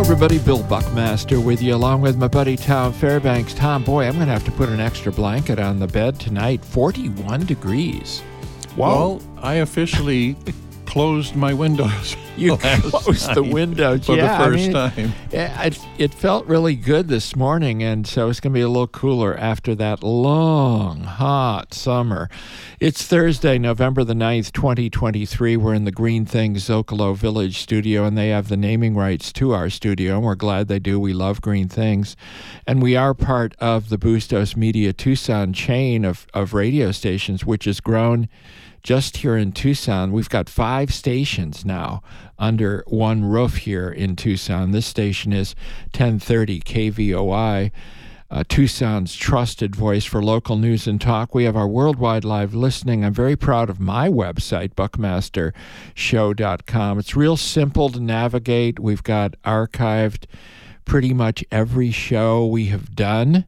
everybody. Bill Buckmaster with you, along with my buddy Tom Fairbanks. Tom, boy, I'm going to have to put an extra blanket on the bed tonight. 41 degrees. Well, I officially closed my windows. You closed the windows for the first time. It felt really good this morning, and so it's going to be a little cooler after that long, hot summer. It's Thursday, November the 9th, 2023. We're in the Green Things Zocalo Village studio, and they have the naming rights to our studio, and we're glad they do. We love Green Things. And we are part of the Bustos Media Tucson chain of radio stations, which has grown just here in Tucson. We've got 5 stations now under one roof here in Tucson. This station is 1030 KVOI, Tucson's trusted voice for local news and talk. We have our worldwide live listening. I'm very proud of my website, buckmastershow.com. It's real simple to navigate. We've got archived pretty much every show we have done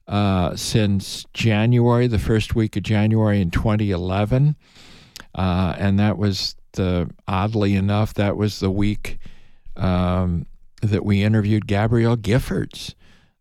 since January, the first week of January in 2011. And that was oddly enough, that was the week that we interviewed Gabrielle Giffords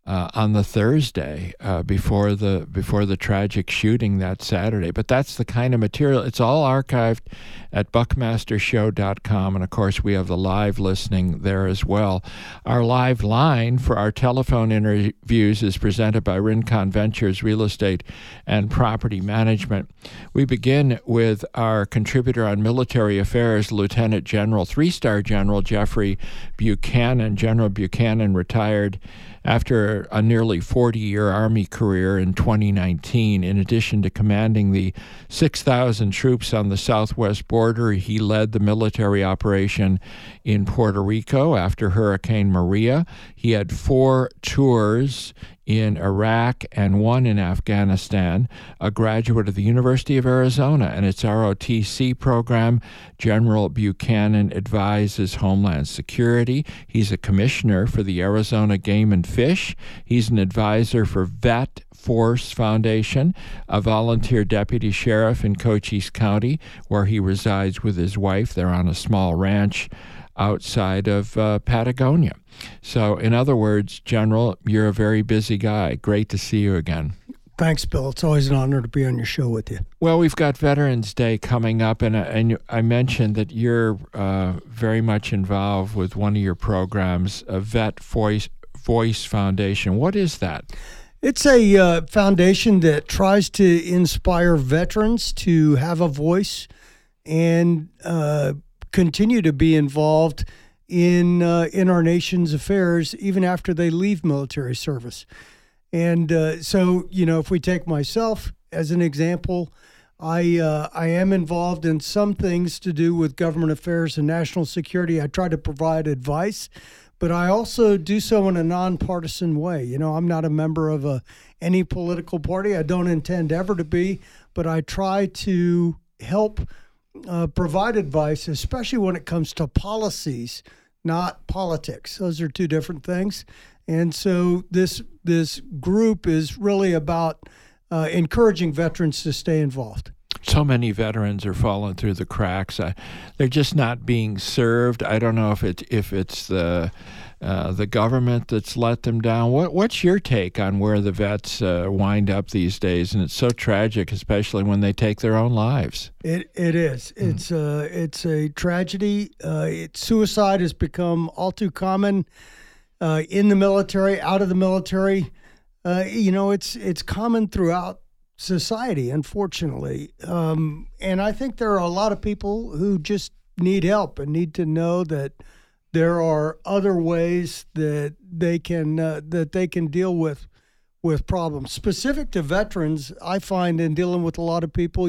on the Thursday before the tragic shooting that Saturday. But that's the kind of material. It's all archived at buckmastershow.com. And, of course, we have the live listening there as well. Our live line for our telephone interviews is presented by Rincon Ventures Real Estate and Property Management. We begin with our contributor on military affairs, Lieutenant General, 3-star General Jeffrey Buchanan. General Buchanan retired after a nearly 40-year Army career in 2019. In addition to commanding the 6,000 troops on the southwest border, he led the military operation in Puerto Rico after Hurricane Maria. He had 4 tours in Iraq and 1 in Afghanistan. A graduate of the University of Arizona and its ROTC program, General Buchanan advises Homeland Security. He's a commissioner for the Arizona Game and Fish. He's an advisor for Vet Force Foundation, a volunteer deputy sheriff in Cochise County, where he resides with his wife. They're on a small ranch outside of Patagonia. So, in other words, General, you're a very busy guy. Great to see you again. Thanks, Bill. It's always an honor to be on your show with you. Well, we've got Veterans Day coming up, and I mentioned that you're very much involved with one of your programs, a Vet Voice Foundation. What is that? It's a foundation that tries to inspire veterans to have a voice and continue to be involved in our nation's affairs even after they leave military service. And so, if we take myself as an example, I am involved in some things to do with government affairs and national security. I try to provide advice, but I also do so in a nonpartisan way. I'm not a member of any political party. I don't intend ever to be, but I try to help provide advice, especially when it comes to policies, not politics. Those are 2 different things. And so this group is really about encouraging veterans to stay involved. So many veterans are falling through the cracks. They're just not being served. I don't know if it's the government that's let them down. What's your take on where the vets wind up these days? And it's so tragic, especially when they take their own lives. It is. It's a tragedy. Suicide has become all too common in the military, out of the military. It's common throughout society, unfortunately. And I think there are a lot of people who just need help and need to know that there are other ways that they can deal with problems specific to veterans. I find in dealing with a lot of people,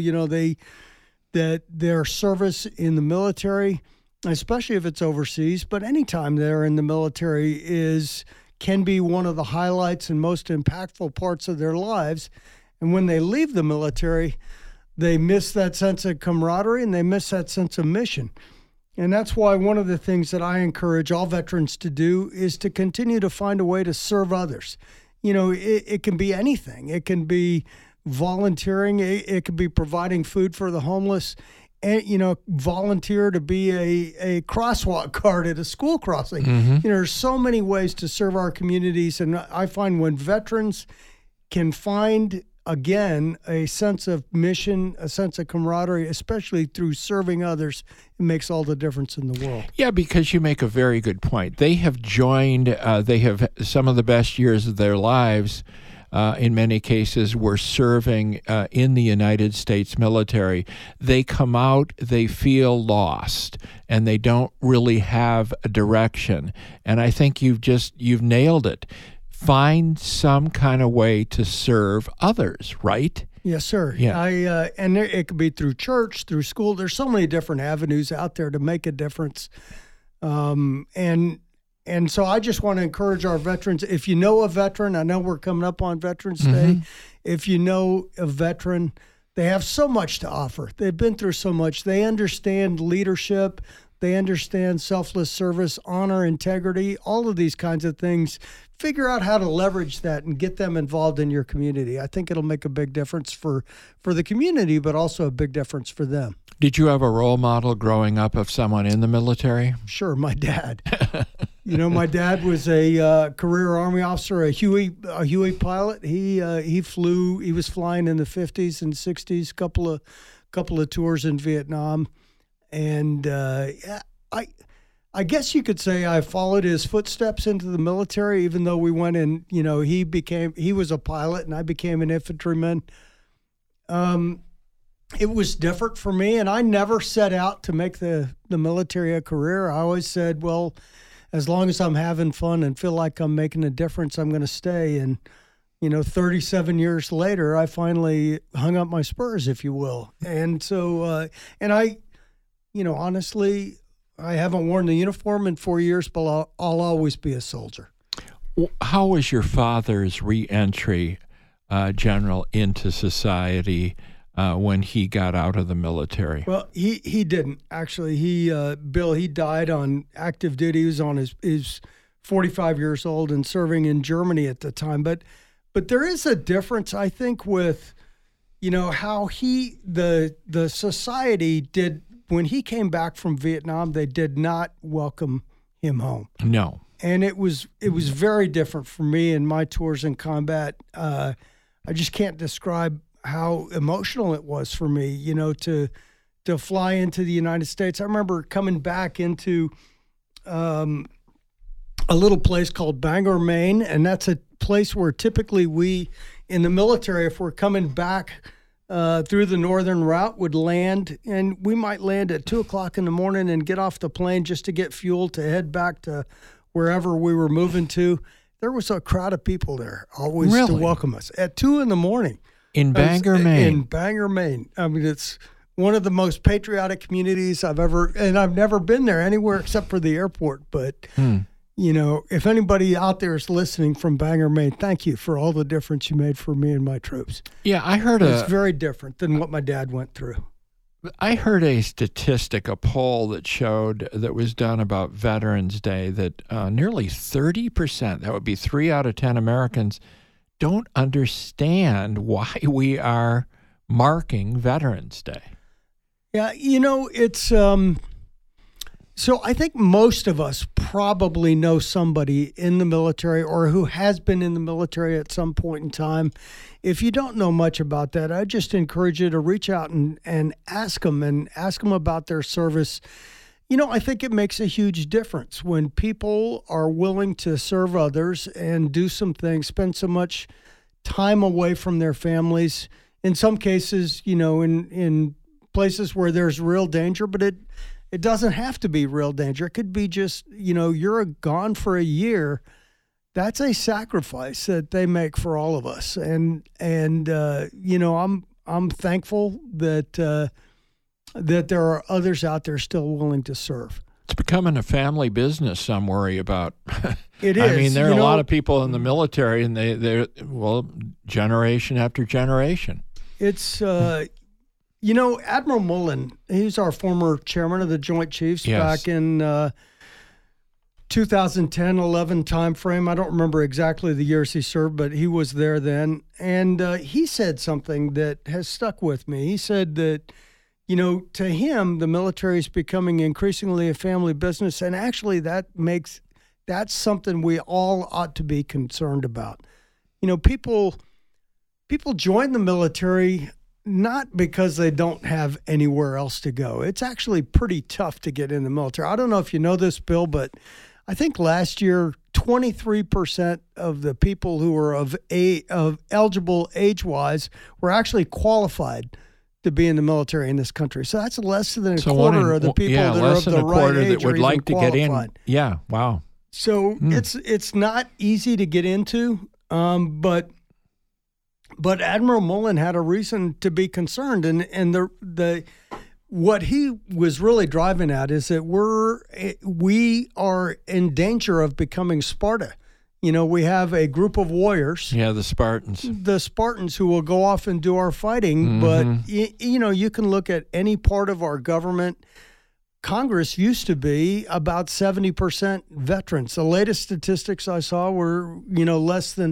that their service in the military, especially if it's overseas, but anytime they're in the military, can be one of the highlights and most impactful parts of their lives. And when they leave the military, they miss that sense of camaraderie and they miss that sense of mission. And that's why one of the things that I encourage all veterans to do is to continue to find a way to serve others. It can be anything. It can be volunteering. It can be providing food for the homeless. and volunteer to be a crosswalk guard at a school crossing. There's so many ways to serve our communities, and I find when veterans can find again a sense of mission, a sense of camaraderie, especially through serving others, it makes all the difference in the world. Yeah, because you make a very good point. They have joined. They have some of the best years of their lives. In many cases, were serving in the United States military. They come out, they feel lost, and they don't really have a direction. And I think you've nailed it. Find some kind of way to serve others, right? Yes, sir. Yeah. And it could be through church, through school. There's so many different avenues out there to make a difference. And so I just want to encourage our veterans. If you know a veteran, I know we're coming up on Veterans Day. If you know a veteran, they have so much to offer. They've been through so much. They understand leadership. They understand selfless service, honor, integrity, all of these kinds of things. Figure out how to leverage that and get them involved in your community. I think it'll make a big difference for the community, but also a big difference for them. Did you have a role model growing up of someone in the military? Sure, my dad. My dad was a career Army officer, a Huey pilot. He was flying in the 50s and 60s, couple of tours in Vietnam. And I guess you could say I followed his footsteps into the military, even though we went in, he was a pilot and I became an infantryman. It was different for me, and I never set out to make the military a career. I always said, well, as long as I'm having fun and feel like I'm making a difference, I'm going to stay. And, 37 years later, I finally hung up my spurs, if you will. And so, and I, honestly, I haven't worn the uniform in 4 years, but I'll always be a soldier. How was your father's re-entry, General, into society when he got out of the military? Well, he didn't, actually. Bill, he died on active duty. He was on his 45 years old and serving in Germany at the time. But there is a difference, I think, with, how the society did. When he came back from Vietnam, they did not welcome him home. No. And it was very different for me in my tours in combat. I just can't describe how emotional it was for me, to fly into the United States. I remember coming back into a little place called Bangor, Maine, and that's a place where typically we, in the military, if we're coming back through the northern route, would land, and we might land at 2:00 in the morning and get off the plane just to get fuel to head back to wherever we were moving to. There was a crowd of people there always to welcome us at 2 a.m. In Bangor, Maine. In Bangor, Maine. I mean, it's one of the most patriotic communities I've never been there anywhere except for the airport. But, if anybody out there is listening from Bangor, Maine, thank you for all the difference you made for me and my troops. Yeah, I heard it's very different than what my dad went through. I heard a statistic, a poll that was done about Veterans Day, that nearly 30%, that would be 3 out of 10 Americans, don't understand why we are marking Veterans Day. Yeah, it's so I think most of us probably know somebody in the military or who has been in the military at some point in time. If you don't know much about that, I just encourage you to reach out and ask them about their service. I think it makes a huge difference when people are willing to serve others and do some things, spend so much time away from their families. In some cases, in places where there's real danger, but it doesn't have to be real danger. It could be just, you're gone for a year. That's a sacrifice that they make for all of us. And I'm thankful that there are others out there still willing to serve. It's becoming a family business, some worry about. It is. I mean, there are a lot of people in the military, and they're generation after generation. It's, Admiral Mullen, he's our former chairman of the Joint Chiefs back in 2010-11 timeframe. I don't remember exactly the years he served, but he was there then. And he said something that has stuck with me. He said that, to him, the military is becoming increasingly a family business, and actually that's something we all ought to be concerned about. People join the military not because they don't have anywhere else to go. It's actually pretty tough to get in the military. I don't know if you know this, Bill, but I think last year 23% of the people who were of eligible age-wise were actually qualified to be in the military in this country. So that's less than a quarter of the people that are of the right age that would like to qualified. Get in. Yeah, wow. So it's not easy to get into, but Admiral Mullen had a reason to be concerned, and the what he was really driving at is that we are in danger of becoming Sparta. We have a group of warriors. Yeah, the Spartans. The Spartans who will go off and do our fighting. But, you can look at any part of our government. Congress used to be about 70% veterans. The latest statistics I saw were, less than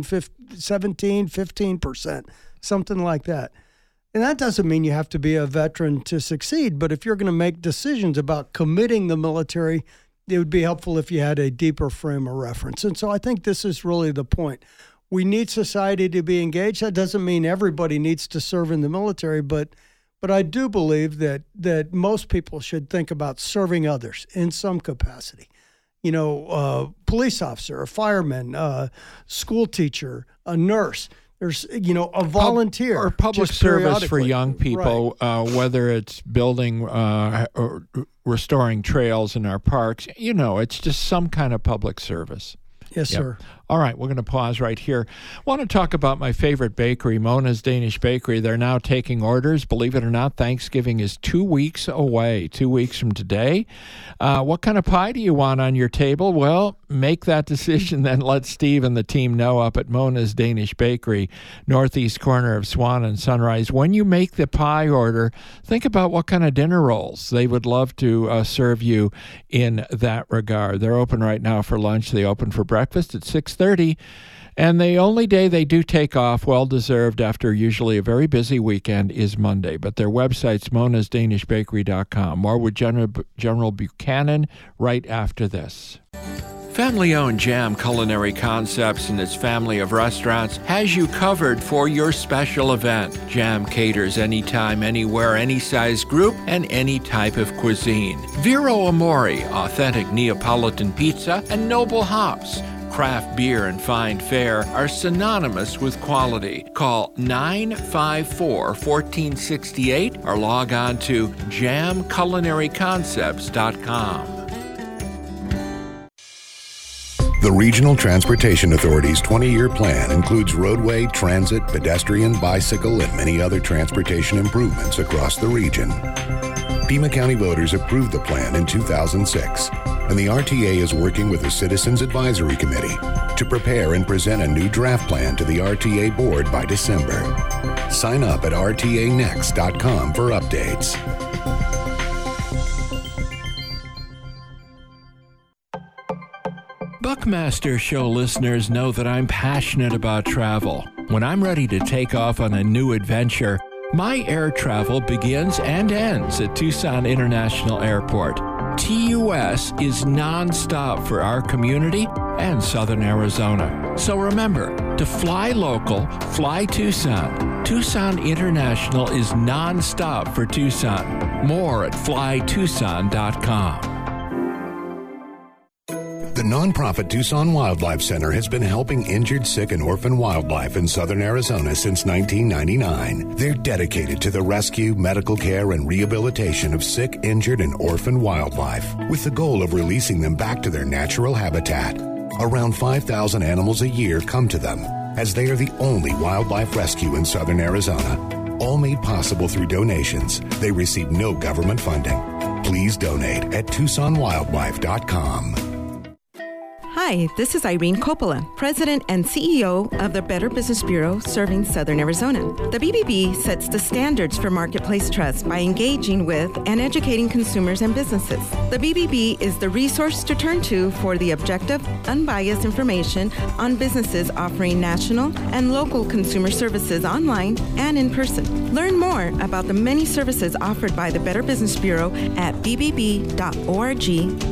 15%, something like that. And that doesn't mean you have to be a veteran to succeed. But if you're going to make decisions about committing the military, it would be helpful if you had a deeper frame of reference. And so I think this is really the point. We need society to be engaged. That doesn't mean everybody needs to serve in the military, but I do believe that most people should think about serving others in some capacity. Police officer, a fireman, school teacher, a nurse. There's, a volunteer. Or public service for young people, right. Whether it's building or restoring trails in our parks. It's just some kind of public service. Yes, sir. All right, we're going to pause right here. I want to talk about my favorite bakery, Mona's Danish Bakery. They're now taking orders. Believe it or not, Thanksgiving is 2 weeks away, 2 weeks from today. What kind of pie do you want on your table? Well, make that decision, then let Steve and the team know up at Mona's Danish Bakery, northeast corner of Swan and Sunrise. When you make the pie order, think about what kind of dinner rolls they would love to serve you in that regard. They're open right now for lunch. They open for breakfast at 6:30, and the only day they do take off, well-deserved after usually a very busy weekend, is Monday. But their website's monasdanishbakery.com. More with General Buchanan right after this. Family-owned Jam Culinary Concepts and its family of restaurants has you covered for your special event. Jam caters anytime, anywhere, any size group, and any type of cuisine. Vero Amore, authentic Neapolitan pizza, and Noble Hops. Craft beer and fine fare are synonymous with quality. Call 954-1468 or log on to jamculinaryconcepts.com. The Regional Transportation Authority's 20-year plan includes roadway, transit, pedestrian, bicycle, and many other transportation improvements across the region. Pima County voters approved the plan in 2006, and the RTA is working with the Citizens Advisory Committee to prepare and present a new draft plan to the RTA board by December. Sign up at rtanext.com for updates. Buckmaster Show listeners know that I'm passionate about travel. When I'm ready to take off on a new adventure, my air travel begins and ends at Tucson International Airport. TUS is nonstop for our community and Southern Arizona. So remember, to fly local, fly Tucson. Tucson International is nonstop for Tucson. More at flytucson.com. The nonprofit Tucson Wildlife Center has been helping injured, sick, and orphan wildlife in southern Arizona since 1999. They're dedicated to the rescue, medical care, and rehabilitation of sick, injured, and orphan wildlife, with the goal of releasing them back to their natural habitat. Around 5,000 animals a year come to them, as they are the only wildlife rescue in southern Arizona. All made possible through donations. They receive no government funding. Please donate at TucsonWildlife.com. Hi, this is Irene Coppola, President and CEO of the Better Business Bureau serving Southern Arizona. The BBB sets the standards for marketplace trust by engaging with and educating consumers and businesses. The BBB is the resource to turn to for the objective, unbiased information on businesses offering national and local consumer services online and in person. Learn more about the many services offered by the Better Business Bureau at bbb.org.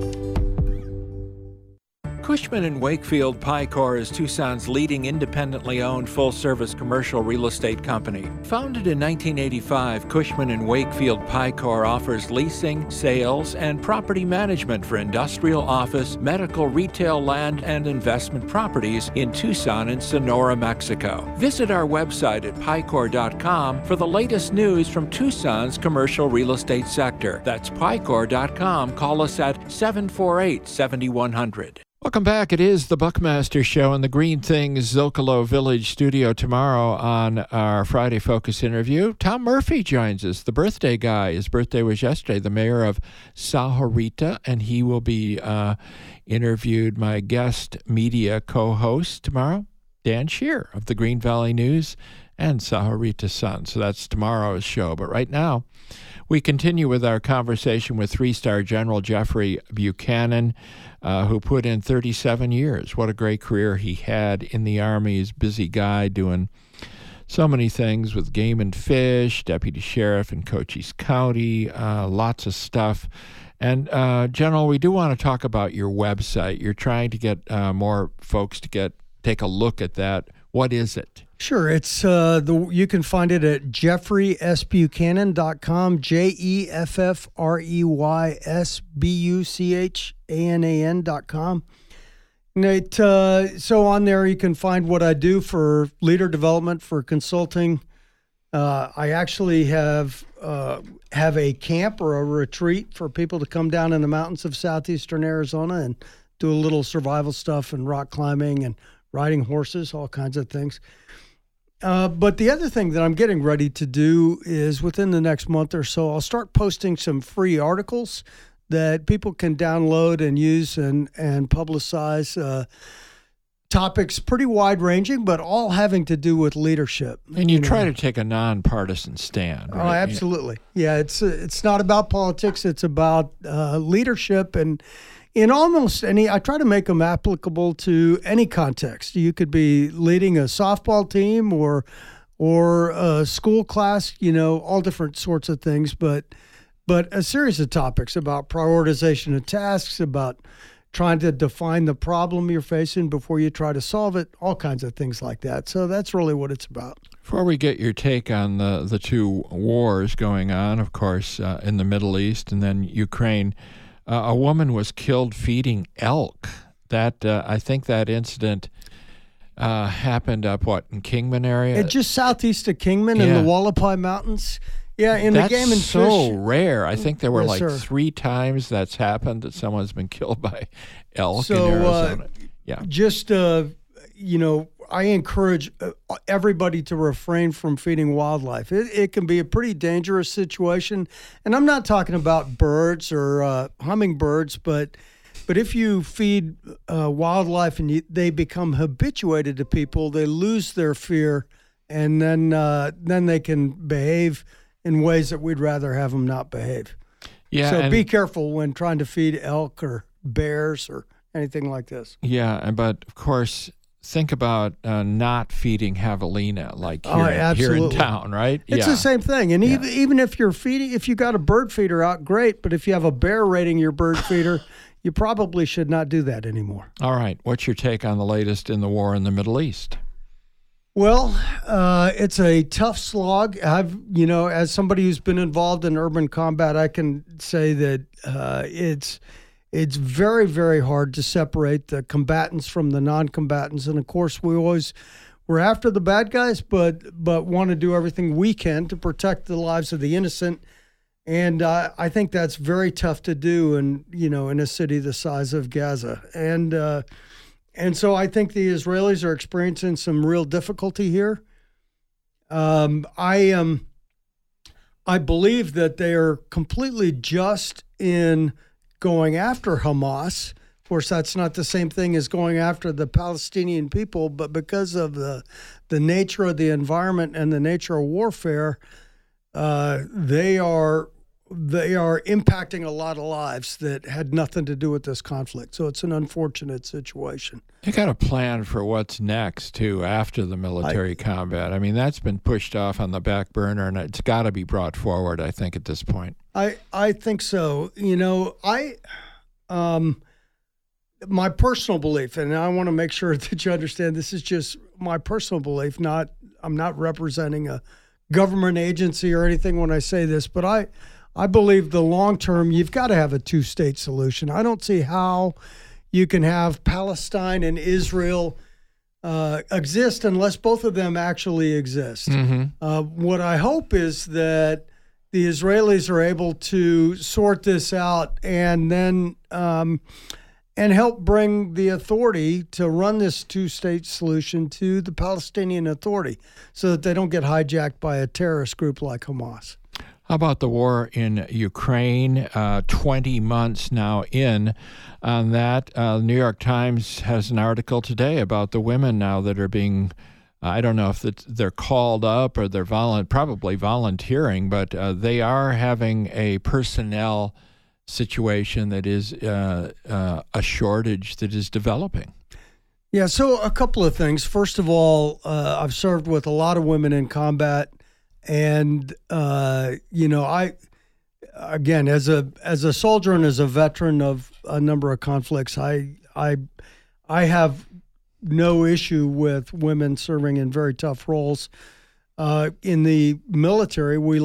Cushman & Wakefield Picor is Tucson's leading independently owned full-service commercial real estate company. Founded in 1985, Cushman & Wakefield Picor offers leasing, sales, and property management for industrial, office, medical, retail, land, and investment properties in Tucson and Sonora, Mexico. Visit our website at picor.com for the latest news from Tucson's commercial real estate sector. That's picor.com. Call us at 748-7100. Welcome back. It is the Buckmaster Show in the Green Things Zocalo Village studio tomorrow on our Friday Focus interview. Tom Murphy joins us, the birthday guy. His birthday was yesterday, the mayor of Sahuarita, and he will be interviewed, my guest media co-host tomorrow, Dan Shear of the Green Valley News and Sahuarita Sun. So that's tomorrow's show. But right now, we continue with our conversation with three-star General Jeffrey Buchanan, who put in 37 years. What a great career he had in the Army. He's a busy guy doing so many things with Game and Fish, deputy sheriff in Cochise County, lots of stuff. And, General, we do want to talk about your website. You're trying to get more folks to take a look at that. What is it? Sure. It's you can find it at jeffreysbuchanan.com, JEFFREYSBUCHANAN.com. And so on there you can find what I do for leader development, for consulting. I actually have a camp or a retreat for people to come down in the mountains of southeastern Arizona and do a little survival stuff and rock climbing and riding horses, all kinds of things. But the other thing that I'm getting ready to do is within the next month or so, I'll start posting some free articles that people can download and use and publicize. Topics pretty wide-ranging, but all having to do with leadership. And you try to take a nonpartisan stand, right? Oh, absolutely. Yeah, it's not about politics. It's about leadership, and in almost any, I try to make them applicable to any context. You could be leading a softball team or a school class, all different sorts of things, but a series of topics about prioritization of tasks, about trying to define the problem you're facing before you try to solve it, all kinds of things like that. So that's really what it's about. Before we get your take on the two wars going on, of course, in the Middle East and then Ukraine, a woman was killed feeding elk. That I think that incident happened in Kingman area? Just southeast of Kingman in the Wallapai Mountains. Yeah, in the Game and Fish. That's so rare. I think there were 3 times that's happened that someone's been killed by elk in Arizona. Just, I encourage everybody to refrain from feeding wildlife. It can be a pretty dangerous situation. And I'm not talking about birds or hummingbirds, but if you feed wildlife and they become habituated to people, they lose their fear, and then they can behave in ways that we'd rather have them not behave. Yeah. So be careful when trying to feed elk or bears or anything like this. Yeah, but of course, think about not feeding javelina like here in town, right? It's the same thing. And even if if you got a bird feeder out, great. But if you have a bear raiding your bird feeder, you probably should not do that anymore. All right. What's your take on the latest in the war in the Middle East? Well, it's a tough slog. As somebody who's been involved in urban combat, I can say that it's very, very hard to separate the combatants from the non-combatants. And of course, we're after the bad guys, but want to do everything we can to protect the lives of the innocent. And I think that's very tough to do in a city the size of Gaza. And so I think the Israelis are experiencing some real difficulty here. I believe that they are completely just in going after Hamas, Of course, that's not the same thing as going after the Palestinian people, but because of the nature of the environment and the nature of warfare, they are impacting a lot of lives that had nothing to do with this conflict. So it's an unfortunate situation. You got a plan for what's next, too, after the military combat. I mean, that's been pushed off on the back burner, and it's got to be brought forward, I think, at this point. I think so. You know, my personal belief, and I want to make sure that you understand this is just my personal belief, I'm not representing a government agency or anything when I say this, but I believe the long term, you've got to have a two-state solution. I don't see how you can have Palestine and Israel exist unless both of them actually exist. What I hope is that the Israelis are able to sort this out and then and help bring the authority to run this two-state solution to the Palestinian Authority so that they don't get hijacked by a terrorist group like Hamas. How about the war in Ukraine? 20 months now in on that. The New York Times has an article today about the women now that are being, I don't know if they're called up or they're probably volunteering, but they are having a personnel situation that is a shortage that is developing. Yeah, so a couple of things. First of all, I've served with a lot of women in combat. And I again, as a soldier and as a veteran of a number of conflicts, I have no issue with women serving in very tough roles. In the military, we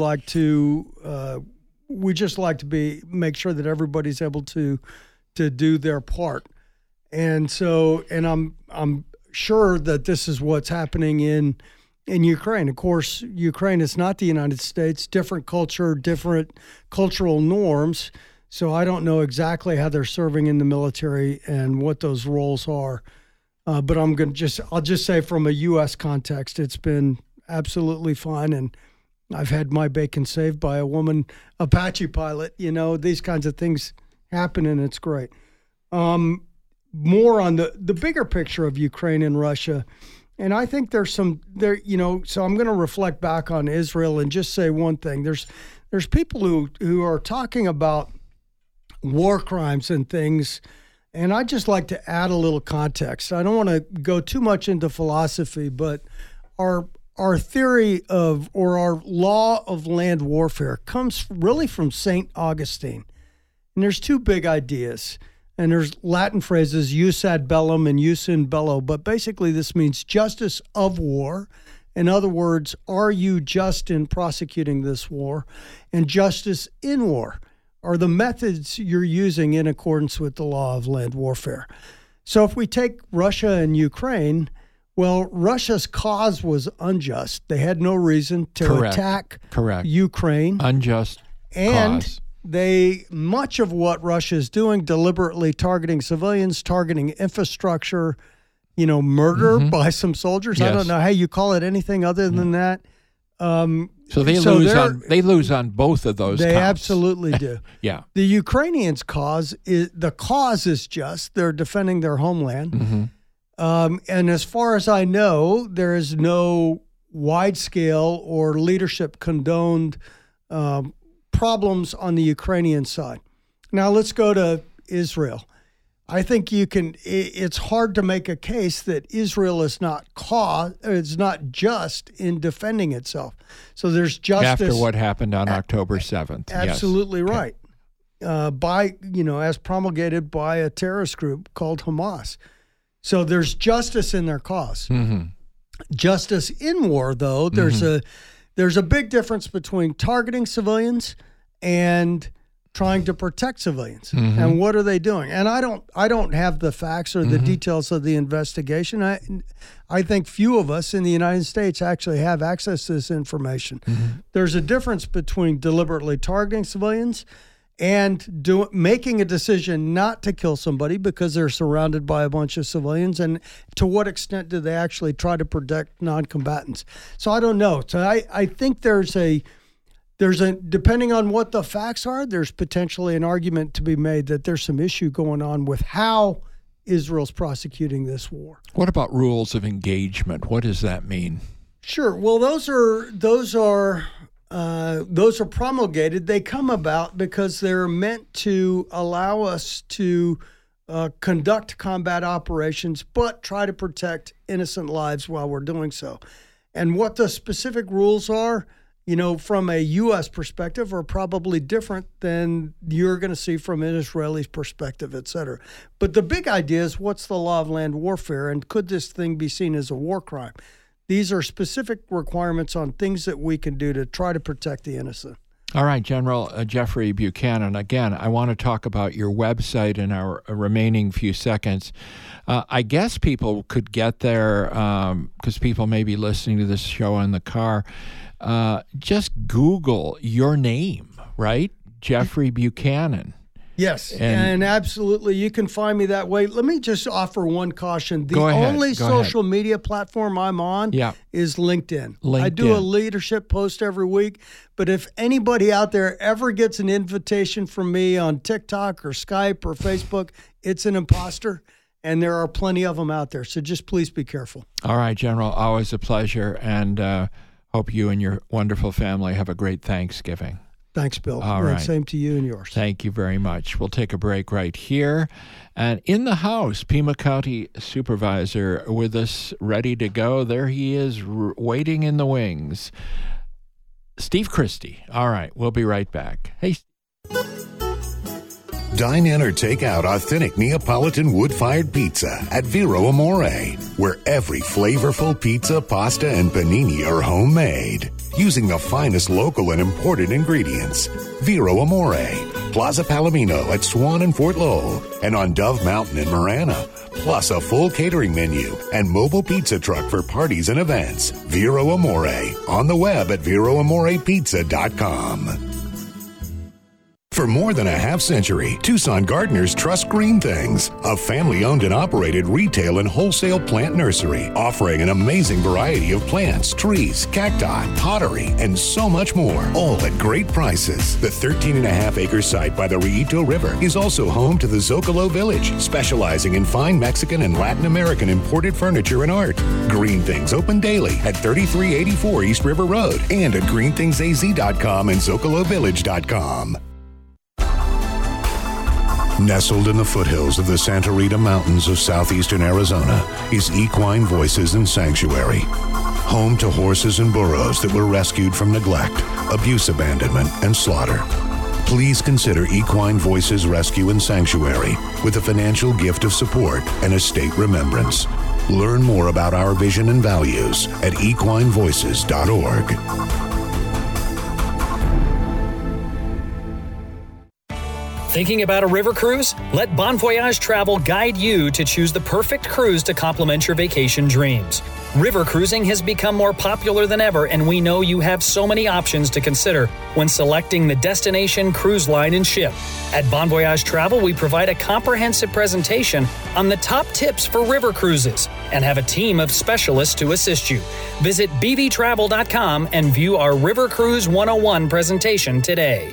just like to make sure that everybody's able to do their part, and I'm sure that this is what's happening in Ukraine. Of course, Ukraine is not the United States, different culture, different cultural norms. So I don't know exactly how they're serving in the military and what those roles are. But I'll just say from a U.S. context, it's been absolutely fine. And I've had my bacon saved by a woman Apache pilot. You know, these kinds of things happen and it's great. More on the bigger picture of Ukraine and Russia. And I think so I'm going to reflect back on Israel and just say one thing. There's people who are talking about war crimes and things, and I'd just like to add a little context. I don't want to go too much into philosophy, but our theory or our law of land warfare comes really from St. Augustine. And there's two big ideas. And there's Latin phrases, jus ad bellum and jus in bello, but basically this means justice of war. In other words, are you just in prosecuting this war? And justice in war are the methods you're using in accordance with the law of land warfare. So if we take Russia and Ukraine, well, Russia's cause was unjust. They had no reason to attack Ukraine. Unjust and cause. Much of what Russia is doing, deliberately targeting civilians, targeting infrastructure, murder by some soldiers. Yes. I don't know how you call it anything other than that. So they lose on both of those. They counts. Absolutely do. Yeah. The Ukrainians' cause is just they're defending their homeland. And as far as I know, there is no wide scale or leadership condoned problems on the Ukrainian side. Now let's go to Israel. I think it's hard to make a case that Israel is not just in defending itself. So there's justice. After what happened on October 7th. Absolutely right. As promulgated by a terrorist group called Hamas. So there's justice in their cause. Justice in war, though, there's a big difference between targeting civilians and trying to protect civilians. And what are they doing? And I don't have the facts or the details of the investigation. I think few of us in the United States actually have access to this information. There's a difference between deliberately targeting civilians and making a decision not to kill somebody because they're surrounded by a bunch of civilians, and to what extent do they actually try to protect non-combatants? So I don't know. So I think there's depending on what the facts are, there's potentially an argument to be made that there's some issue going on with how Israel's prosecuting this war. What about rules of engagement? What does that mean? Sure. Well, those are promulgated. They come about because they're meant to allow us to conduct combat operations, but try to protect innocent lives while we're doing so. And what the specific rules are, from a U.S. perspective, are probably different than you're going to see from an Israeli perspective, et cetera. But the big idea is, what's the law of land warfare, and could this thing be seen as a war crime? These are specific requirements on things that we can do to try to protect the innocent. All right, General Jeffrey Buchanan. Again, I want to talk about your website in our remaining few seconds. I guess people could get there because people may be listening to this show in the car. Just Google your name, right? Jeffrey Buchanan. Yes, and absolutely, you can find me that way. Let me just offer one caution. The only social media platform I'm on is LinkedIn. I do a leadership post every week, but if anybody out there ever gets an invitation from me on TikTok or Skype or Facebook, it's an imposter, and there are plenty of them out there. So just please be careful. All right, General, always a pleasure, and hope you and your wonderful family have a great Thanksgiving. Thanks, Bill. All right. Same to you and yours. Thank you very much. We'll take a break right here. And in the house, Pima County Supervisor with us, ready to go. There he is, waiting in the wings. Steve Christie. All right, we'll be right back. Hey, Dine in or take out authentic Neapolitan wood-fired pizza at Vero Amore, where every flavorful pizza, pasta, and panini are homemade, using the finest local and imported ingredients. Vero Amore, Plaza Palomino at Swan and Fort Lowell, and on Dove Mountain in Marana, plus a full catering menu and mobile pizza truck for parties and events. Vero Amore, on the web at VeroAmorePizza.com. For more than a half-century, Tucson gardeners trust Green Things, a family-owned and operated retail and wholesale plant nursery offering an amazing variety of plants, trees, cacti, pottery, and so much more, all at great prices. The 13.5-acre site by the Rillito River is also home to the Zocalo Village, specializing in fine Mexican and Latin American imported furniture and art. Green Things open daily at 3384 East River Road and at greenthingsaz.com and zocalovillage.com. Nestled in the foothills of the Santa Rita Mountains of southeastern Arizona is Equine Voices and Sanctuary. Home to horses and burros that were rescued from neglect, abuse, abandonment, and slaughter. Please consider Equine Voices Rescue and Sanctuary with a financial gift of support and estate remembrance. Learn more about our vision and values at equinevoices.org. Thinking about a river cruise? Let Bon Voyage Travel guide you to choose the perfect cruise to complement your vacation dreams. River cruising has become more popular than ever, and we know you have so many options to consider when selecting the destination, cruise line, and ship. At Bon Voyage Travel, we provide a comprehensive presentation on the top tips for river cruises and have a team of specialists to assist you. Visit bvtravel.com and view our River Cruise 101 presentation today.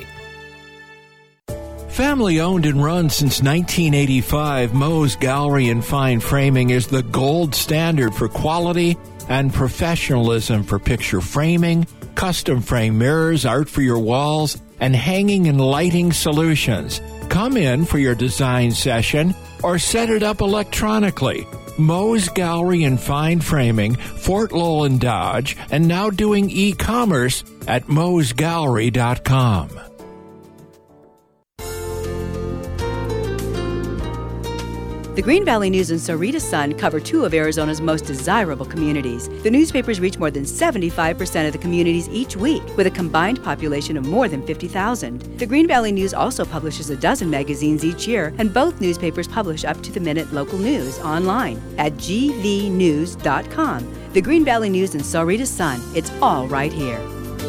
Family owned and run since 1985, Moe's Gallery and Fine Framing is the gold standard for quality and professionalism for picture framing, custom frame mirrors, art for your walls, and hanging and lighting solutions. Come in for your design session or set it up electronically. Moe's Gallery and Fine Framing, Fort Lowell and Dodge, and now doing e-commerce at moesgallery.com. The Green Valley News and Sarita Sun cover two of Arizona's most desirable communities. The newspapers reach more than 75% of the communities each week, with a combined population of more than 50,000. The Green Valley News also publishes a dozen magazines each year, and both newspapers publish up-to-the-minute local news online at gvnews.com. The Green Valley News and Sarita Sun, it's all right here.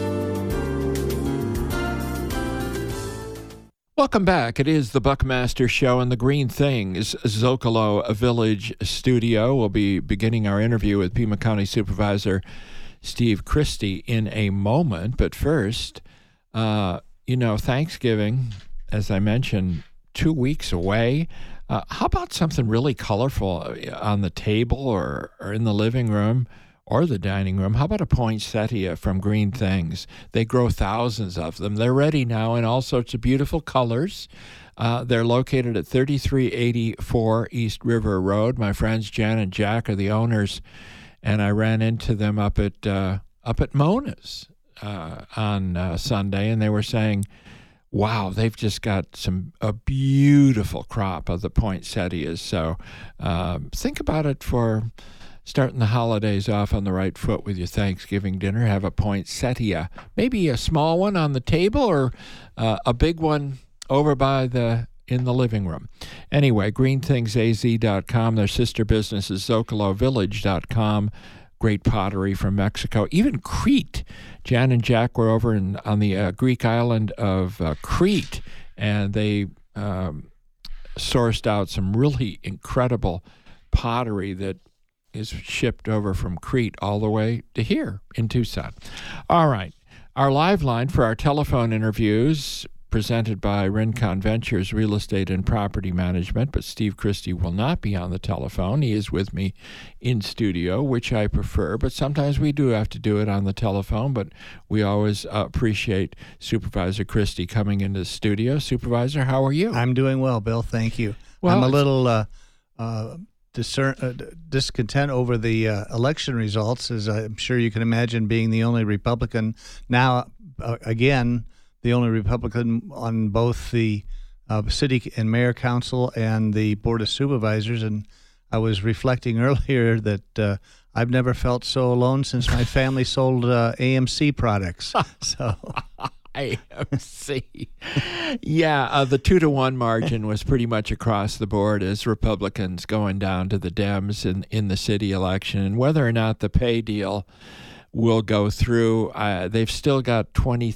Welcome back. It is the Buckmaster Show in the Green Things Zocalo Village studio. We'll be beginning our interview with Pima County Supervisor Steve Christie in a moment. But first, Thanksgiving, as I mentioned, 2 weeks away. How about something really colorful on the table or in the living room or the dining room? How about a poinsettia from Green Things? They grow thousands of them. They're ready now in all sorts of beautiful colors. They're located at 3384 East River Road. My friends Jan and Jack are the owners, and I ran into them up at Mona's on Sunday, and they were saying, wow, they've just got a beautiful crop of the poinsettias. So think about it for starting the holidays off on the right foot with your Thanksgiving dinner. Have a poinsettia, maybe a small one on the table or a big one over in the living room. Anyway, greenthingsaz.com. Their sister business is zocolovillage.com. Great pottery from Mexico. Even Crete. Jan and Jack were over on the Greek island of Crete, and they sourced out some really incredible pottery that is shipped over from Crete all the way to here in Tucson. All right. Our live line for our telephone interviews, presented by Rincon Ventures Real Estate and Property Management, but Steve Christie will not be on the telephone. He is with me in studio, which I prefer, but sometimes we do have to do it on the telephone, but we always appreciate Supervisor Christie coming into the studio. Supervisor, how are you? I'm doing well, Bill. Thank you. Well, I'm a little discontent over the election results, as I'm sure you can imagine, being the only Republican now, again, the only Republican on both the city and mayor council and the board of supervisors. And I was reflecting earlier that I've never felt so alone since my family sold AMC products. So AMC. Yeah, the 2-to-1 margin was pretty much across the board as Republicans going down to the Dems in the city election. And whether or not the pay deal will go through, they've still got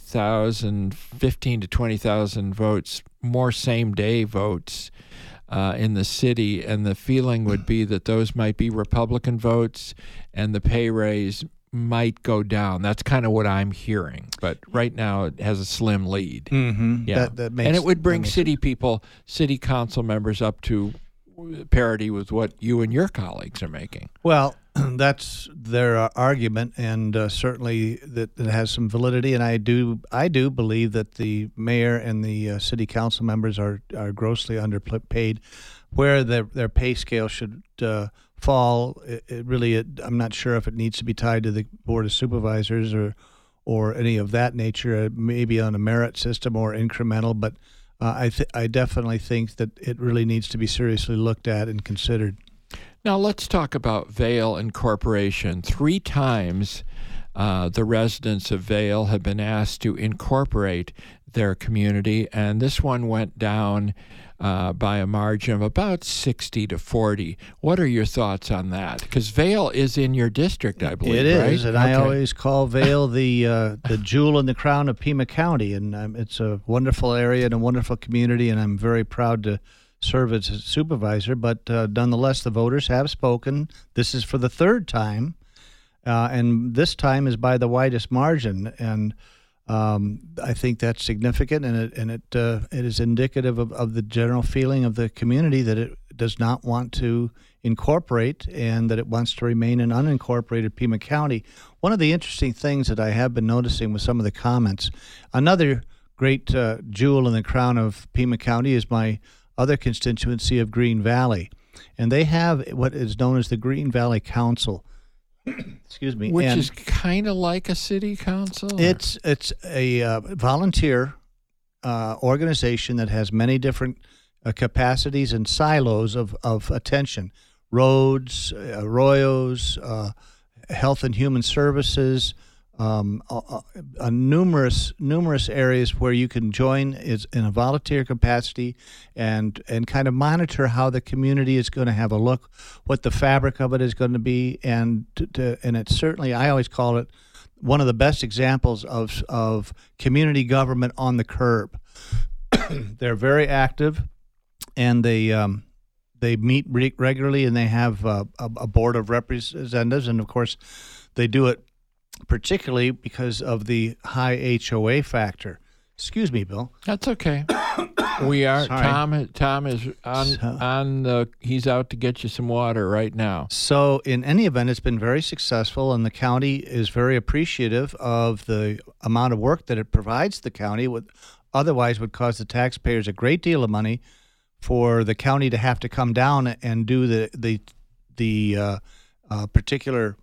15 to 20,000 votes, more same-day votes in the city, and the feeling would be that those might be Republican votes and the pay raise might go down. That's kind of what I'm hearing. But right now it has a slim lead. Mm-hmm. Yeah. And it would bring city council members up to parity with what you and your colleagues are making. Well, that's their argument, and certainly that it has some validity. And I do believe that the mayor and the city council members are grossly underpaid. Where their pay scale should fall, I'm not sure if it needs to be tied to the board of supervisors or any of that nature. Maybe on a merit system or incremental, but I definitely think that it really needs to be seriously looked at and considered. Now let's talk about Vail Incorporation. 3 times the residents of Vail have been asked to incorporate their community, and this one went down by a margin of about 60-40. What are your thoughts on that? Because Vail is in your district, I believe, it right? is, and I always call Vail the jewel in the crown of Pima County, and it's a wonderful area and a wonderful community, and I'm very proud to serve as a supervisor. But nonetheless, the voters have spoken. This is for the 3rd time, and this time is by the widest margin, and I think that's significant, and it is indicative of the general feeling of the community that it does not want to incorporate and that it wants to remain an unincorporated Pima County. One of the interesting things that I have been noticing with some of the comments, another great jewel in the crown of Pima County is my other constituency of Green Valley, and they have what is known as the Green Valley Council. Excuse me. Which is kind of like a city council? It's a volunteer organization that has many different capacities and silos of attention. Roads, arroyos, health and human services, numerous areas where you can join is in a volunteer capacity and kind of monitor how the community is going to have a look, what the fabric of it is going to be, and it's certainly, I always call it one of the best examples of community government on the curb. They're very active, and they meet regularly, and they have a board of representatives, and of course they do it particularly because of the high HOA factor. Excuse me, Bill. That's okay. We are. Sorry. Tom is on the. He's out to get you some water right now. So, in any event, it's been very successful, and the county is very appreciative of the amount of work that it provides the county. Otherwise, would cost the taxpayers a great deal of money for the county to have to come down and do the particular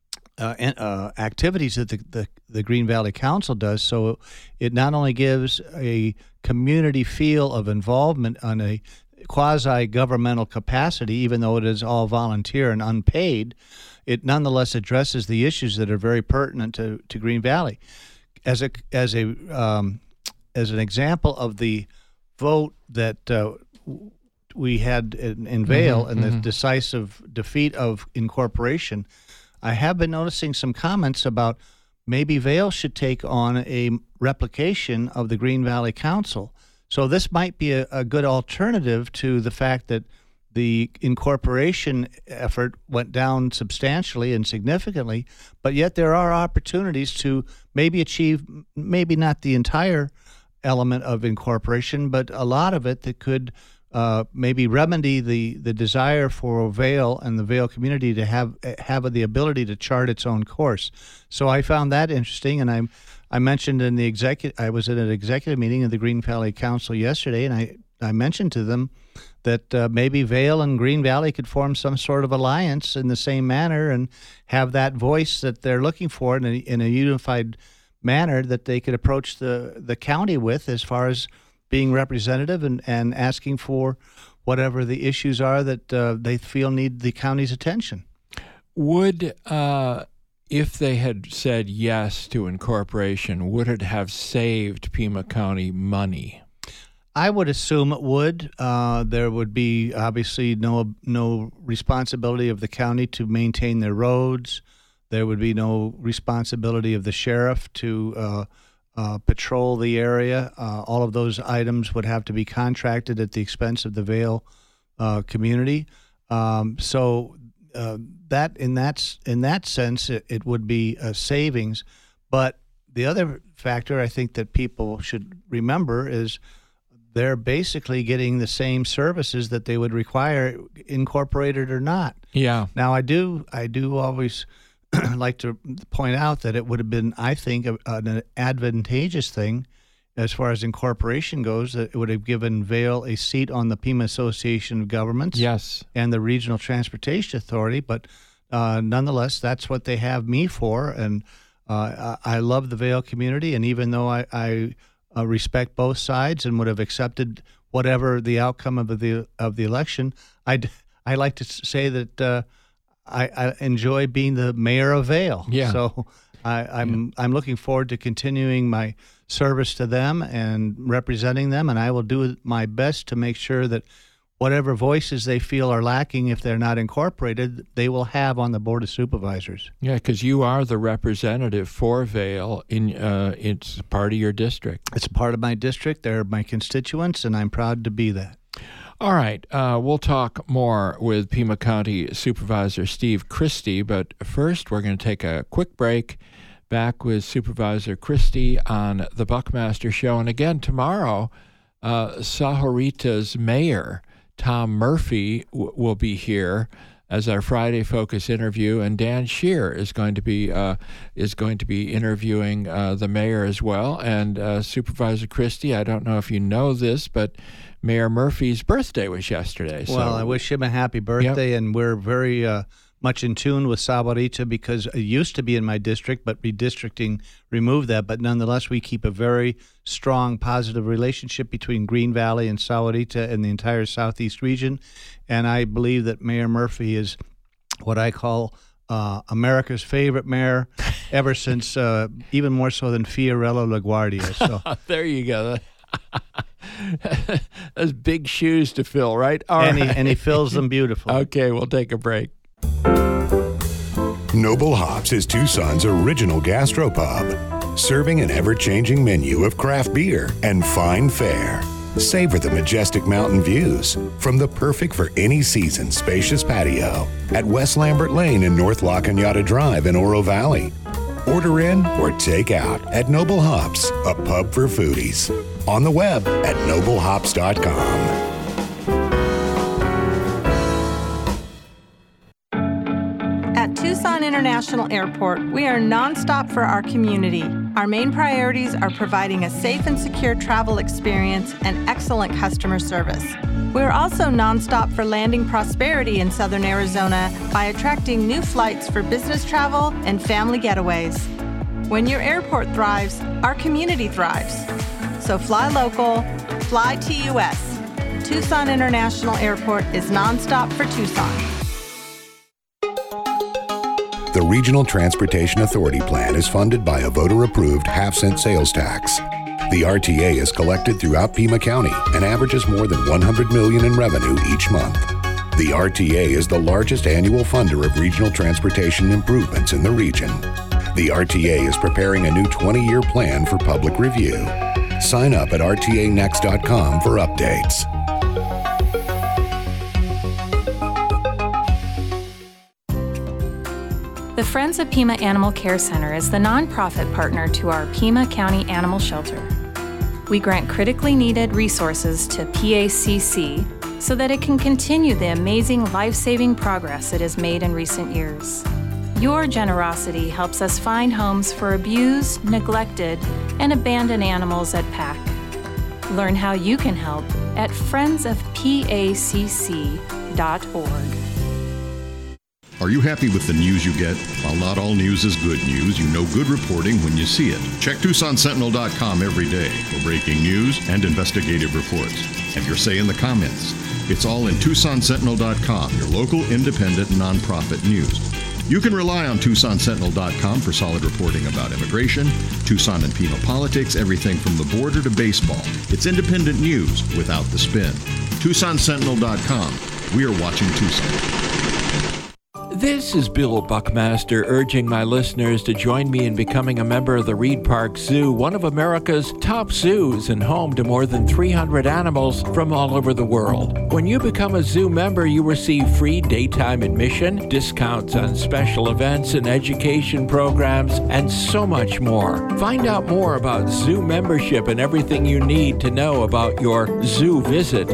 activities that the Green Valley Council does. So it not only gives a community feel of involvement on a quasi-governmental capacity, even though it is all volunteer and unpaid, it nonetheless addresses the issues that are very pertinent to Green Valley. As an example of the vote that we had in Vail and the decisive defeat of incorporation, I have been noticing some comments about maybe Vail should take on a replication of the Green Valley Council. So this might be a good alternative to the fact that the incorporation effort went down substantially and significantly, but yet there are opportunities to maybe achieve, maybe not the entire element of incorporation, but a lot of it that could maybe remedy the desire for Vail and the Vail community to have the ability to chart its own course. So I found that interesting, and I mentioned in the I was at an executive meeting of the Green Valley Council yesterday, and I mentioned to them that maybe Vail and Green Valley could form some sort of alliance in the same manner and have that voice that they're looking for in a unified manner that they could approach the county with as far as being representative and asking for whatever the issues are that they feel need the county's attention. Would, if they had said yes to incorporation, would it have saved Pima County money? I would assume it would. There would be obviously no responsibility of the county to maintain their roads. There would be no responsibility of the sheriff to patrol the area. All of those items would have to be contracted at the expense of the Vail community. So that in that sense, it would be a savings. But the other factor I think that people should remember is they're basically getting the same services that they would require, incorporated or not. Yeah. Now I do always like to point out that it would have been, I think, an advantageous thing as far as incorporation goes, that it would have given Vail a seat on the Pima Association of Governments, yes, and the Regional Transportation Authority. But nonetheless, that's what they have me for, and I love the Vail community. And even though I respect both sides and would have accepted whatever the outcome of the election, I like to say that I enjoy being the mayor of Vail. Yeah. So I'm looking forward to continuing my service to them and representing them, and I will do my best to make sure that whatever voices they feel are lacking, if they're not incorporated, they will have on the Board of Supervisors. Yeah, because you are the representative for Vail. It's part of your district. It's part of my district. They're my constituents, and I'm proud to be that. All right, we'll talk more with Pima County Supervisor Steve Christie, but first we're going to take a quick break. Back with Supervisor Christie on the Buckmaster Show. And again, tomorrow, Sahuarita's mayor, Tom Murphy, will be here as our Friday Focus interview, and Dan Scheer is going to be interviewing the mayor as well. And Supervisor Christie, I don't know if you know this, but Mayor Murphy's birthday was yesterday. Well, I wish him a happy birthday, and we're very much in tune with Sahuarita because it used to be in my district, but redistricting removed that. But nonetheless, we keep a very strong, positive relationship between Green Valley and Sahuarita and the entire southeast region. And I believe that Mayor Murphy is what I call America's favorite mayor ever since, even more so than Fiorello LaGuardia. So there you go. Those big shoes to fill, right? And he fills them beautifully. Okay, we'll take a break. Noble Hops is Tucson's original gastropub, serving an ever-changing menu of craft beer and fine fare. Savor the majestic mountain views from the perfect for any season spacious patio at West Lambert Lane and North La Cañada Drive in Oro Valley. Order in or take out at Noble Hops, a pub for foodies. On the web at noblehops.com. At Tucson International Airport, we are nonstop for our community. Our main priorities are providing a safe and secure travel experience and excellent customer service. We are also nonstop for landing prosperity in Southern Arizona by attracting new flights for business travel and family getaways. When your airport thrives, our community thrives. So fly local, fly TUS. Tucson International Airport is nonstop for Tucson. The Regional Transportation Authority Plan is funded by a voter-approved half-cent sales tax. The RTA is collected throughout Pima County and averages more than $100 million in revenue each month. The RTA is the largest annual funder of regional transportation improvements in the region. The RTA is preparing a new 20-year plan for public review. Sign up at rtanext.com for updates. The Friends of Pima Animal Care Center is the nonprofit partner to our Pima County Animal Shelter. We grant critically needed resources to PACC so that it can continue the amazing life-saving progress it has made in recent years. Your generosity helps us find homes for abused, neglected, and abandoned animals at PAC. Learn how you can help at friendsofpacc.org. Are you happy with the news you get? While not all news is good news, you know good reporting when you see it. Check TucsonSentinel.com every day for breaking news and investigative reports. Have your say in the comments. It's all in TucsonSentinel.com, your local independent nonprofit news. You can rely on TucsonSentinel.com for solid reporting about immigration, Tucson and Pima politics, everything from the border to baseball. It's independent news without the spin. TucsonSentinel.com. We are watching Tucson. This is Bill Buckmaster urging my listeners to join me in becoming a member of the Reed Park Zoo, one of America's top zoos and home to more than 300 animals from all over the world. When you become a zoo member, you receive free daytime admission, discounts on special events and education programs, and so much more. Find out more about zoo membership and everything you need to know about your zoo visit.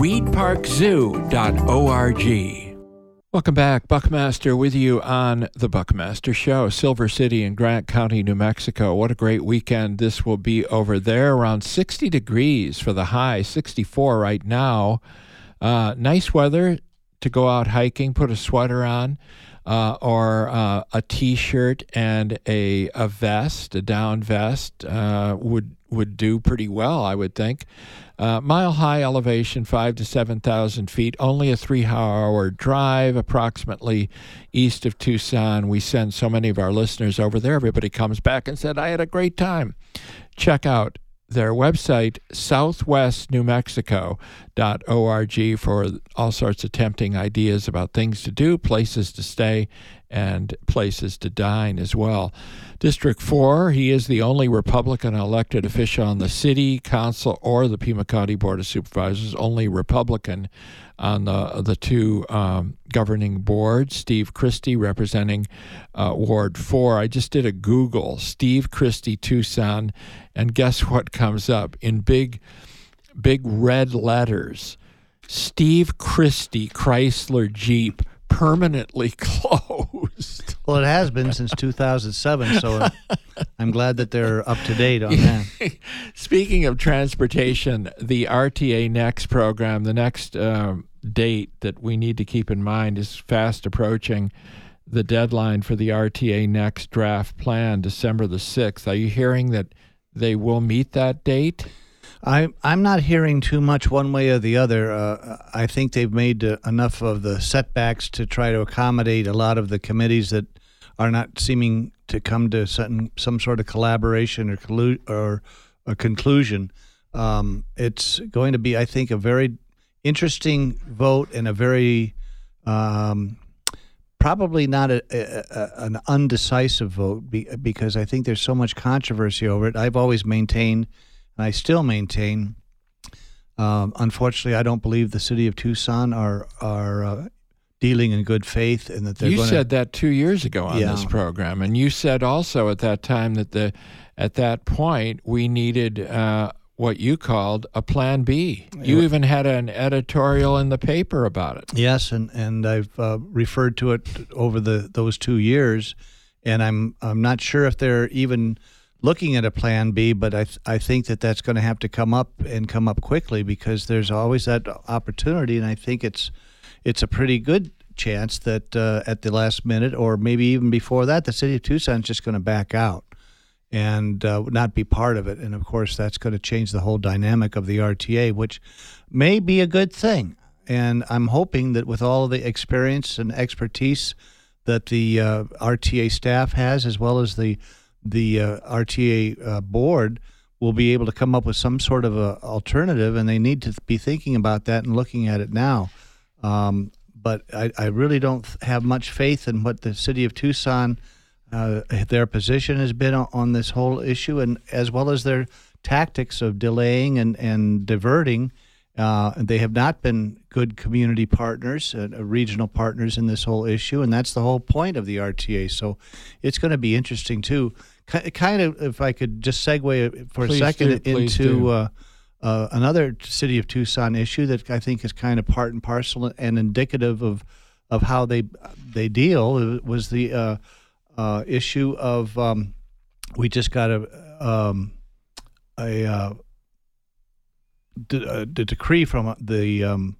reedparkzoo.org. Welcome back. Buckmaster with you on The Buckmaster Show. Silver City in Grant County, New Mexico. What a great weekend this will be over there. Around 60 degrees for the high, 64 right now. Nice weather to go out hiking, put a sweater on, or a T-shirt and a vest, a down vest would do pretty well, I would think. Mile high elevation, 5,000 to 7,000 feet, only a 3-hour drive, approximately east of Tucson. We send so many of our listeners over there. Everybody comes back and said, I had a great time. Check out their website, southwestnewmexico.org, for all sorts of tempting ideas about things to do, places to stay, and places to dine as well. District 4, he is the only Republican elected official on the city council or the Pima County Board of Supervisors, only Republican on the two governing boards. Steve Christie representing Ward 4. I just did a Google, Steve Christie, Tucson, and guess what comes up in big red letters? Steve Christie Chrysler Jeep permanently closed. Well, it has been since 2007, so I'm glad that they're up to date on that. Speaking of transportation, the RTA Next program, the next date that we need to keep in mind is fast approaching. The deadline for the RTA Next draft plan, December the 6th. Are you hearing that they will meet that date? I'm not hearing too much one way or the other. I think they've made enough of the setbacks to try to accommodate a lot of the committees that are not seeming to come to some sort of collaboration or a conclusion. It's going to be, I think, a very interesting vote and a very probably not an undecisive vote because I think there's so much controversy over it. I've always maintained, and I still maintain, unfortunately, I don't believe the city of Tucson are dealing in good faith, and that they're You going said that 2 years ago on this program, and you said also at that time that at that point we needed what you called a plan B. You even had an editorial in the paper about it. Yes, and I've referred to it over those 2 years, and I'm not sure if they're even looking at a plan B, but I think that's going to have to come up quickly, because there's always that opportunity, and I think it's a pretty good chance that at the last minute, or maybe even before that, the city of Tucson is just going to back out and not be part of it. And of course, that's going to change the whole dynamic of the RTA, which may be a good thing. And I'm hoping that with all of the experience and expertise that the RTA staff has, as well as the RTA board, will be able to come up with some sort of a alternative, and they need to be thinking about that and looking at it now. But I really don't have much faith in what the city of Tucson, their position has been on this whole issue, and as well as their tactics of delaying and diverting. They have not been good community partners, regional partners in this whole issue, and that's the whole point of the RTA. So it's going to be interesting, too. Kind of, if I could just segue for a second into another city of Tucson issue that I think is kind of part and parcel and indicative of how they deal. It was the issue of we just got a decree from the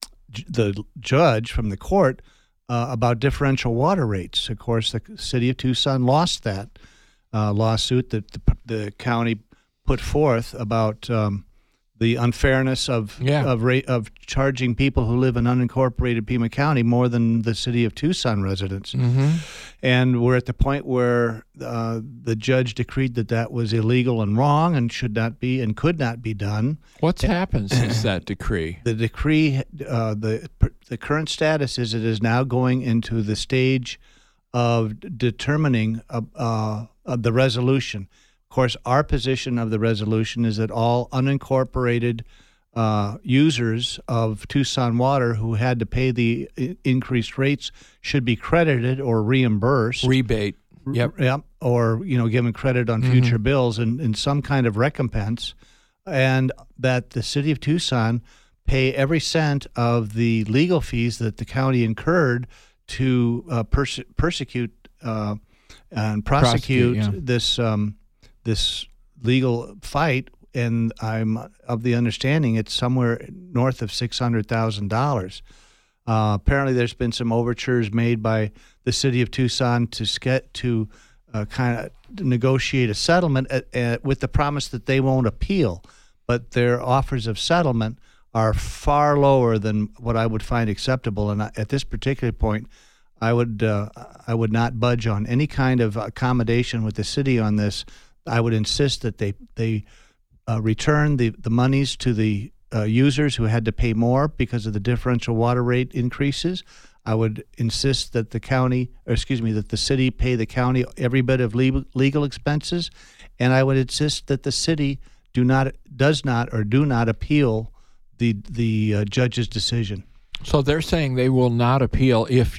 judge from the court about differential water rates. Of course, the city of Tucson lost that lawsuit that the county put forth about the unfairness of charging people who live in unincorporated Pima County more than the city of Tucson residents. Mm-hmm. And we're at the point where the judge decreed that was illegal and wrong and should not be and could not be done. What's happened since that decree? The decree, the current status is it is now going into the stage of determining the resolution. Of course, our position of the resolution is that all unincorporated users of Tucson Water who had to pay the increased rates should be credited or reimbursed. Rebate. Yep. Or, given credit on future bills and some kind of recompense. And that the city of Tucson pay every cent of the legal fees that the county incurred to persecute and prosecute this legal fight, and I'm of the understanding it's somewhere north of $600,000. Apparently, there's been some overtures made by the city of Tucson to kind of negotiate a settlement with the promise that they won't appeal, but their offers of settlement are far lower than what I would find acceptable. And at this particular point, I would not budge on any kind of accommodation with the city on this. I would insist that they return the monies to the users who had to pay more because of the differential water rate increases. I would insist that that the city pay the county every bit of legal expenses, and I would insist that the city do not appeal the judge's decision. So they're saying they will not appeal if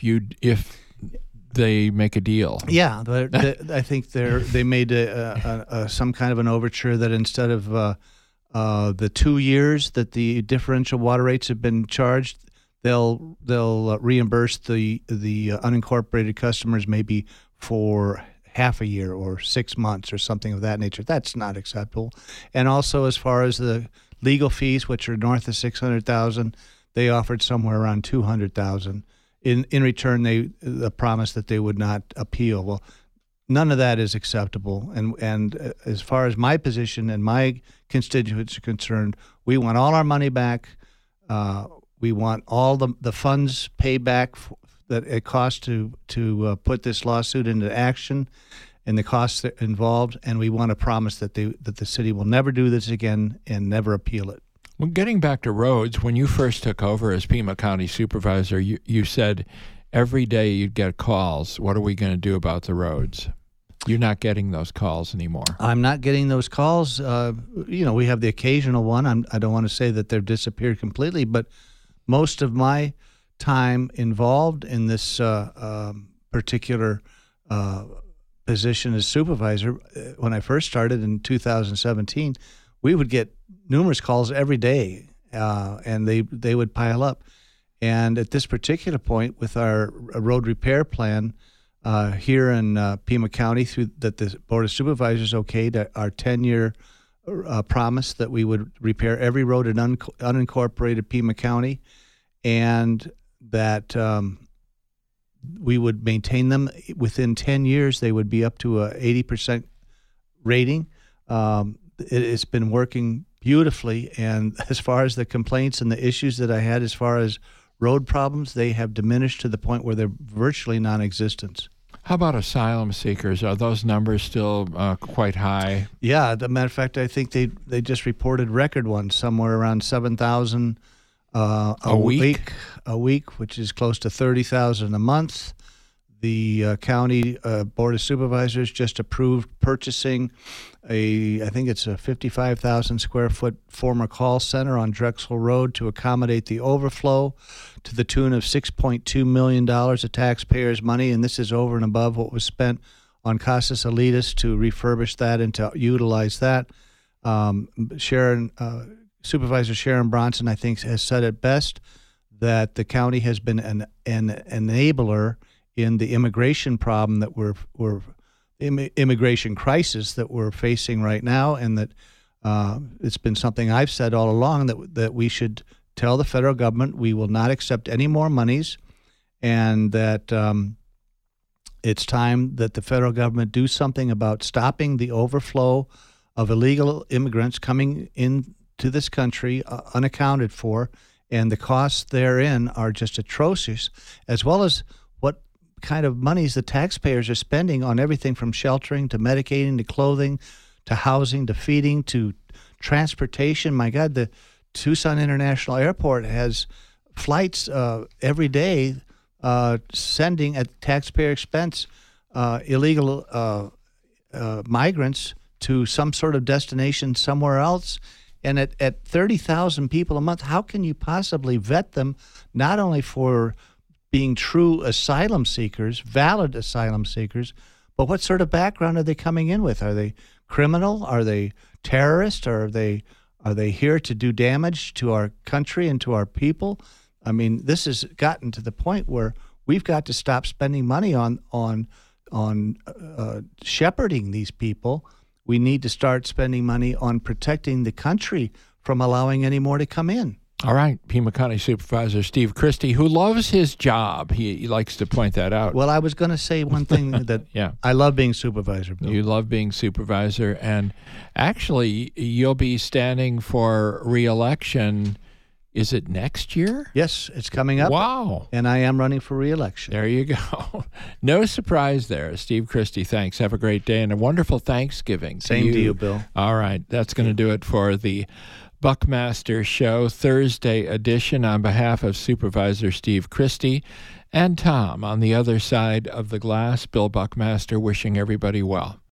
they make a deal. Yeah, I think they made some kind of an overture that instead of the 2 years that the differential water rates have been charged, they'll reimburse the unincorporated customers maybe for half a year or 6 months or something of that nature. That's not acceptable. And also, as far as the legal fees, which are north of $600,000, they offered somewhere around $200,000. In return, the promise that they would not appeal. Well, none of that is acceptable. And as far as my position and my constituents are concerned, we want all our money back. We want all the funds paid back that it costs to put this lawsuit into action, and the costs involved. And we want a promise that the city will never do this again and never appeal it. Well, getting back to roads, when you first took over as Pima County Supervisor, you said every day you'd get calls. What are we going to do about the roads? You're not getting those calls anymore. I'm not getting those calls. We have the occasional one. I don't want to say that they've disappeared completely, but most of my time involved in this particular position as supervisor. When I first started in 2017, we would get numerous calls every day, and they would pile up. And at this particular point, with our road repair plan here in Pima County, through that the Board of Supervisors okayed our 10-year promise that we would repair every road in unincorporated Pima County, and that we would maintain them within 10 years. They would be up to a 80% rating. It's been working beautifully, and as far as the complaints and the issues that I had as far as road problems, they have diminished to the point where they're virtually non-existent. How about asylum seekers? Are those numbers still quite high? Yeah, as a matter of fact, I think they just reported record ones, somewhere around 7,000 a week, which is close to 30,000 a month. The county Board of Supervisors just approved purchasing I think it's a 55,000 square foot former call center on Drexel Road to accommodate the overflow to the tune of $6.2 million of taxpayers' money. And this is over and above what was spent on Casas Alitas to refurbish that and to utilize that. Supervisor Sharon Bronson, I think, has said it best that the county has been an enabler in the immigration problem that immigration crisis that we're facing right now, and that it's been something I've said all along that we should tell the federal government we will not accept any more monies, and that it's time that the federal government do something about stopping the overflow of illegal immigrants coming into this country unaccounted for, and the costs therein are just atrocious, as well as what kind of monies the taxpayers are spending on everything from sheltering to medicating to clothing to housing to feeding to transportation. My God, the Tucson International Airport has flights every day sending at taxpayer expense illegal migrants to some sort of destination somewhere else. And at 30,000 people a month, how can you possibly vet them not only for being true asylum seekers, valid asylum seekers, but what sort of background are they coming in with? Are they criminal? Are they terrorists? Or are they here to do damage to our country and to our people? I mean, this has gotten to the point where we've got to stop spending money on shepherding these people. We need to start spending money on protecting the country from allowing any more to come in. All right, Pima County Supervisor Steve Christie, who loves his job. He likes to point that out. Well, I was going to say one thing that yeah. I love being supervisor, Bill. You love being supervisor, and actually, you'll be standing for re-election. Is it next year? Yes, it's coming up. Wow. And I am running for re-election. There you go. No surprise there. Steve Christie, thanks. Have a great day and a wonderful Thanksgiving. Same to you, Bill. All right. That's going to do it for the Buckmaster Show Thursday edition. On behalf of Supervisor Steve Christie and Tom on the other side of the glass, Bill Buckmaster wishing everybody well.